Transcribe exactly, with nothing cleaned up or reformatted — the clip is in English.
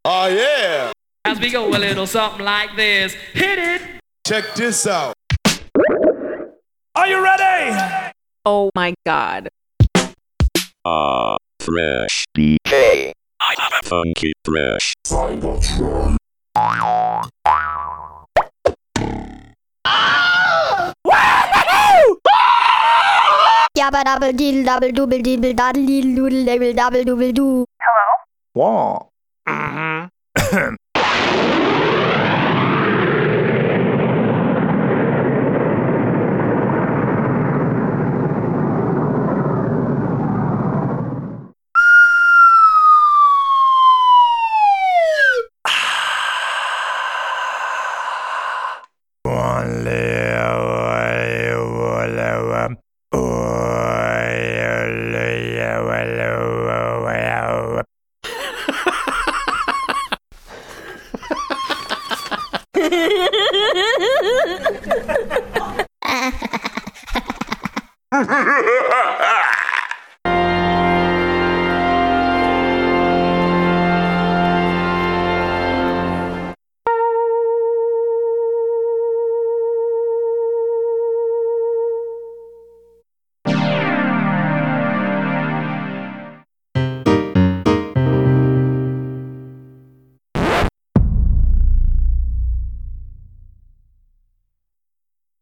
Oh, yeah. As we go a little something like this. Hit it. Check this out. Are you ready? Oh my God. Ah, fresh. D J. I have a funky fresh. Yabba double diddle double double dibble daddle diddle doodle double double double do. Wow. Mm-hmm. Ha ha ha ha!